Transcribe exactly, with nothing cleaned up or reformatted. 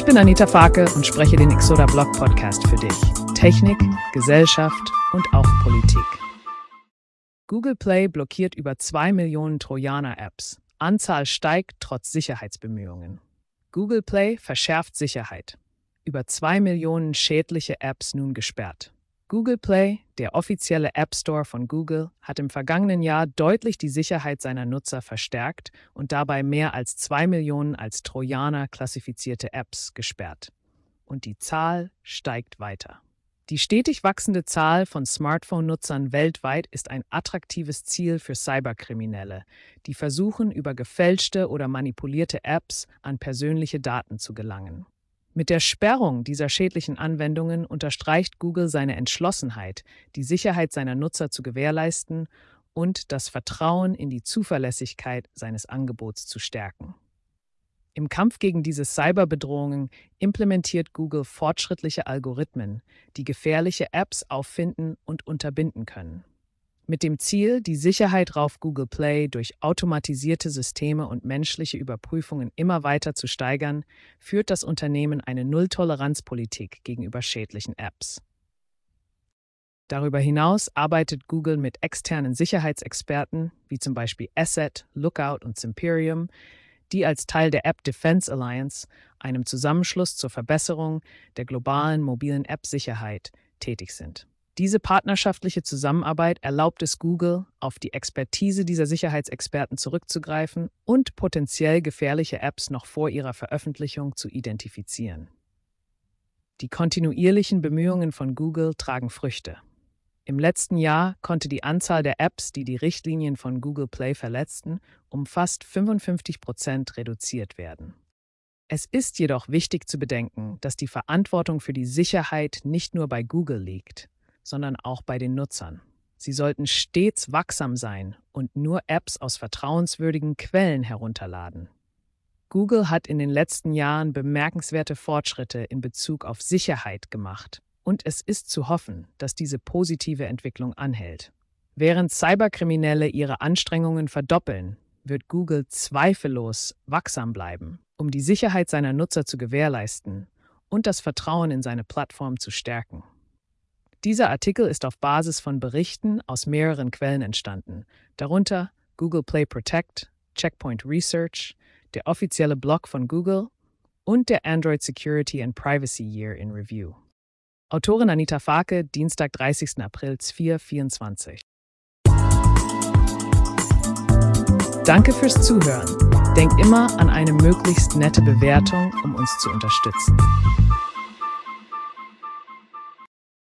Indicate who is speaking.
Speaker 1: bin Anita Farke und spreche den Exoda Blog Podcast für dich. Technik, Gesellschaft und auch Politik. Google Play blockiert über zwei Millionen Trojaner-Apps. Anzahl steigt trotz Sicherheitsbemühungen. Google Play verschärft Sicherheit. Über zwei Millionen schädliche Apps nun gesperrt. Google Play, der offizielle App Store von Google, hat im vergangenen Jahr deutlich die Sicherheit seiner Nutzer verstärkt und dabei mehr als zwei Millionen als Trojaner klassifizierte Apps gesperrt. Und die Zahl steigt weiter. Die stetig wachsende Zahl von Smartphone-Nutzern weltweit ist ein attraktives Ziel für Cyberkriminelle, die versuchen, über gefälschte oder manipulierte Apps an persönliche Daten zu gelangen. Mit der Sperrung dieser schädlichen Anwendungen unterstreicht Google seine Entschlossenheit, die Sicherheit seiner Nutzer zu gewährleisten und das Vertrauen in die Zuverlässigkeit seines Angebots zu stärken. Im Kampf gegen diese Cyberbedrohungen implementiert Google fortschrittliche Algorithmen, die gefährliche Apps auffinden und unterbinden können. Mit dem Ziel, die Sicherheit auf Google Play durch automatisierte Systeme und menschliche Überprüfungen immer weiter zu steigern, führt das Unternehmen eine Null-Toleranz-Politik gegenüber schädlichen Apps. Darüber hinaus arbeitet Google mit externen Sicherheitsexperten, wie zum Beispiel Asset, Lookout und Zimperium, die als Teil der App Defense Alliance, einem Zusammenschluss zur Verbesserung der globalen mobilen App-Sicherheit, tätig sind. Diese partnerschaftliche Zusammenarbeit erlaubt es Google, auf die Expertise dieser Sicherheitsexperten zurückzugreifen und potenziell gefährliche Apps noch vor ihrer Veröffentlichung zu identifizieren. Die kontinuierlichen Bemühungen von Google tragen Früchte. Im letzten Jahr konnte die Anzahl der Apps, die die Richtlinien von Google Play verletzten, um fast fünfundfünfzig Prozent reduziert werden. Es ist jedoch wichtig zu bedenken, dass die Verantwortung für die Sicherheit nicht nur bei Google liegt, sondern auch bei den Nutzern. Sie sollten stets wachsam sein und nur Apps aus vertrauenswürdigen Quellen herunterladen. Google hat in den letzten Jahren bemerkenswerte Fortschritte in Bezug auf Sicherheit gemacht und es ist zu hoffen, dass diese positive Entwicklung anhält. Während Cyberkriminelle ihre Anstrengungen verdoppeln, wird Google zweifellos wachsam bleiben, um die Sicherheit seiner Nutzer zu gewährleisten und das Vertrauen in seine Plattform zu stärken. Dieser Artikel ist auf Basis von Berichten aus mehreren Quellen entstanden, darunter Google Play Protect, Checkpoint Research, der offizielle Blog von Google und der Android Security and Privacy Year in Review. Autorin Anita Farke, Dienstag, dreißigsten April zweitausendvierundzwanzig. Danke fürs Zuhören. Denk immer an eine möglichst nette Bewertung, um uns zu unterstützen.